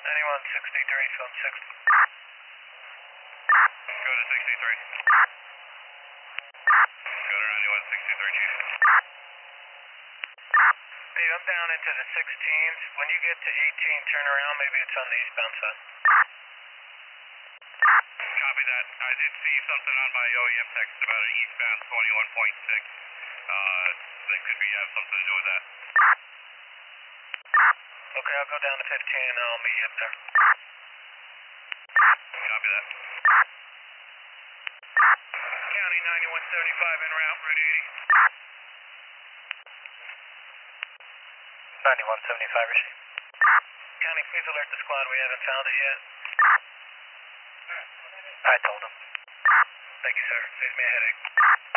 9163, phone 60. Go to 63. Go to 9163, Chief. Dave, I'm down into the 16s. When you get to 18, turn around. Maybe it's on the eastbound side. Copy that. I did see something on my OEM text about an eastbound 21.6. That could be have something to do with that. Okay, I'll go down to 15 and I'll meet you up there. Copy that. County 9175 en route, Route 80. 9175, receive. County, please alert the squad. We haven't found it yet. I told him. Thank you, sir. Saves me a headache.